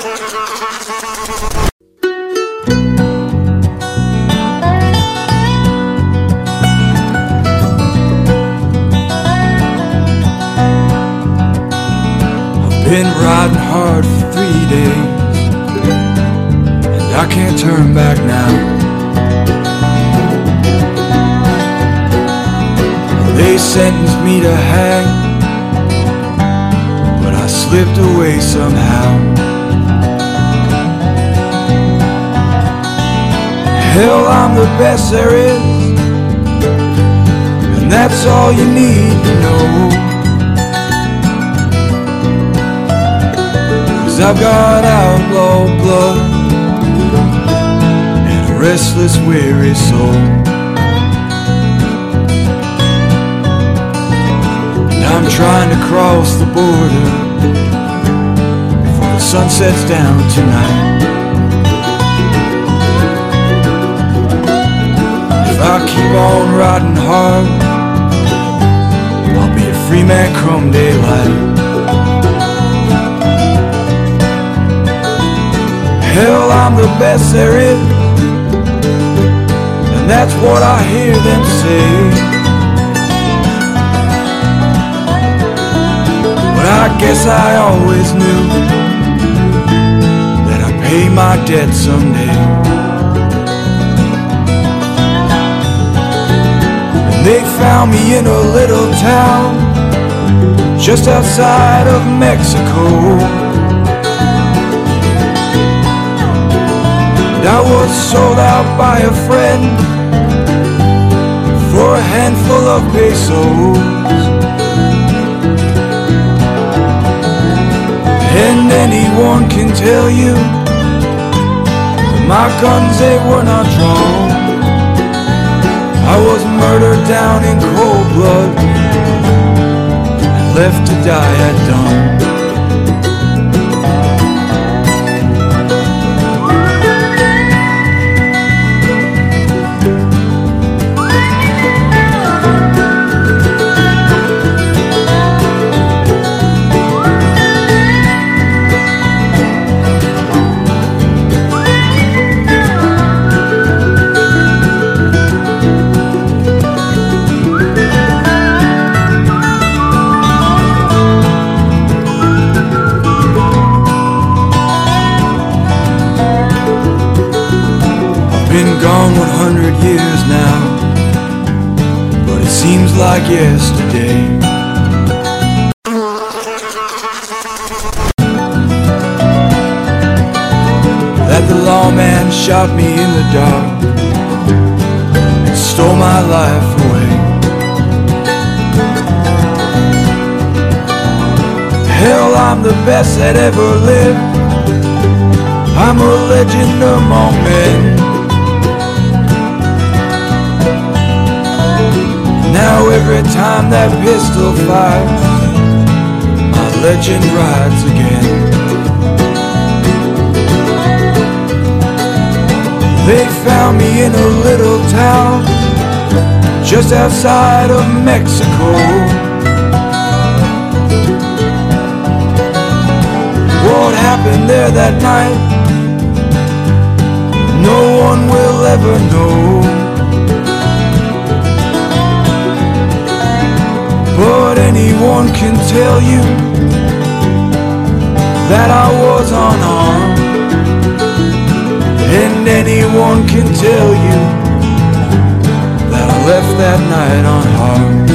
Been riding hard for 3 days, and I can't turn back now. They sentenced me to hang, but I slipped away somehow. Hell, I'm the best there is, and that's all you need to know. I've got outlaw blood and a restless, weary soul, and I'm trying to cross the border before the sun sets down tonight. If I keep on riding hard, I'll be a free man come daylight. Hell, I'm the best there is, and that's what I hear them say. But I guess I always knew that I'd pay my debt someday. And they found me in a little town just outside of Mexico. I was sold out by a friend for a handful of pesos, and anyone can tell you that my guns, they were not drawn. I was murdered down in cold blood and left to die at dawn. Been gone 100 years now, but it seems like yesterday. That the lawman shot me in the dark and stole my life away. Hell, I'm the best that ever lived. I'm a legend among men. Now every time that pistol fires, my legend rides again. They found me in a little town just outside of Mexico. What happened there that night, no one will ever know. But anyone can tell you that I was unarmed, and anyone can tell you that I left that night unharmed.